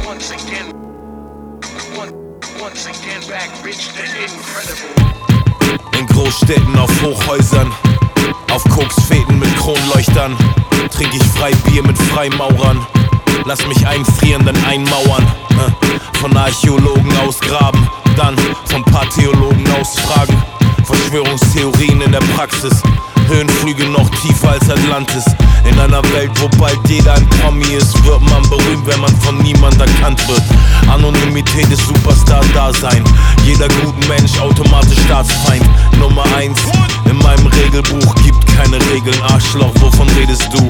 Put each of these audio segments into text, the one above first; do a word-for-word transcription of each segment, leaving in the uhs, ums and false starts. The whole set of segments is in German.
Once again, one, once again back rich and incredible. In Großstädten auf Hochhäusern, auf Koksfäden mit Kronleuchtern, trink ich Freibier mit Freimaurern. Lass mich einfrieren, dann einmauern. Von Archäologen ausgraben, dann von Pathologen ausfragen. Verschwörungstheorien in der Praxis, Höhenflüge noch tiefer als Atlantis. In einer Welt, wo bald jeder ein Promi ist, wird man berühmt, wenn man von niemand erkannt wird. Anonymität ist Superstar-Dasein. Jeder gute Mensch automatisch Staatsfeind. Nummer eins in meinem Regelbuch, gibt keine Regeln. Arschloch, wovon redest du?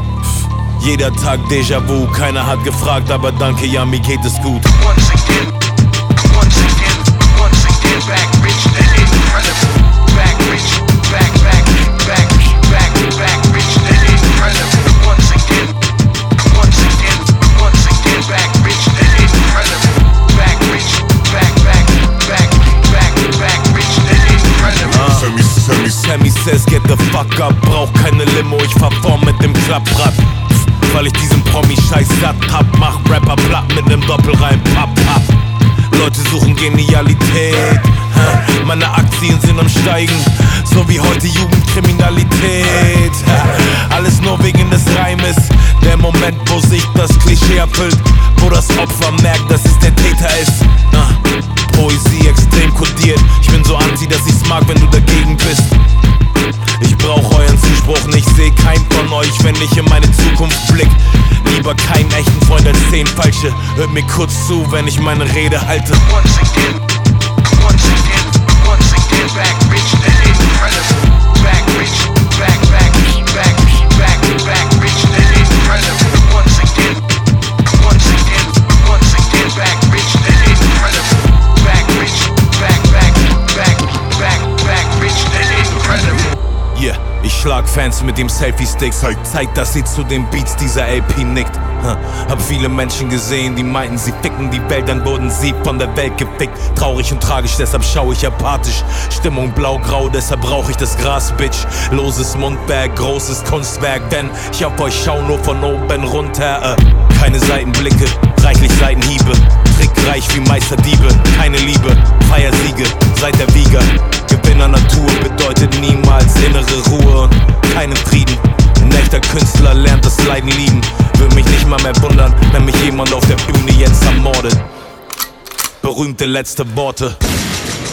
Jeder Tag Déjà-vu, keiner hat gefragt, aber danke, ja, mir geht es gut. Once again, once again, once again back rich and incredible. Back rich, back, back, back, back, back rich and incredible. Once again, once again, once again back rich and incredible. Back rich, back, back, back, back, back rich and incredible. Ah. Sammy, Sammy, Sammy says get the fuck up, brauch keine Limo, ich fahr vor mit dem Klapprad. Weil ich diesen Promi-Scheiß satt hab, mach Rapper platt mit nem Doppelreim, papp, papp. Leute suchen Genialität, meine Aktien sind am Steigen, so wie heute Jugendkriminalität. Alles nur wegen des Reimes, der Moment, wo sich das Klischee erfüllt, wo das Opfer merkt, dass es der Täter ist. Poesie extrem kodiert, ich bin so anti, dass ich's mag, wenn du dagegen bist. Ich brauch euren Zuspruch nicht, seh keinen von euch, wenn ich in meine Zukunft blick. Lieber keinen echten Freund als zehn falsche. Hört mir kurz zu, wenn ich meine Rede halte. Once again, once again, once again back rich and incredible. Back rich, back, back, back, back, back rich and incredible. Once again, once again, once again back rich and incredible. Back rich, back, back, back, back, back rich and incredible. Yeah, ich schlag Fans mit dem Selfie-Stick. Zeigt, dass sie zu den Beats dieser L P nickt. Hab viele Menschen gesehen, die meinten, sie ficken die Welt, dann wurden sie von der Welt gefickt. Traurig und tragisch, deshalb schau ich apathisch. Stimmung blau-grau, deshalb brauch ich das Gras, Bitch. Loses Mundwerk, großes Kunstwerk, denn ich auf euch schau nur von oben runter. äh, Keine Seitenblicke, reichlich Seitenhiebe. Trickreich wie Meisterdiebe, keine Liebe. Feiersiege, seit der Wieger. Gewinner Natur bedeutet niemals innere Ruhe und keinen Frieden. Ein echter Künstler lernt das Leiden lieben. Würde mich nicht mal mehr wundern, wenn mich jemand auf der Bühne jetzt ermordet. Berühmte letzte Worte.